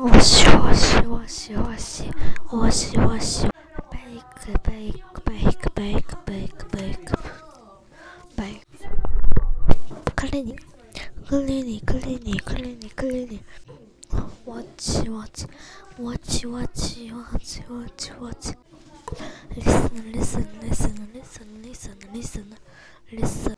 我洗我洗我洗我洗我洗我洗 bake bake bake bake bake bake bake cleaning cleaning cleaning cleaning cleaning watch watch watch watch watch watch watch listen listen listen listen listen listen listen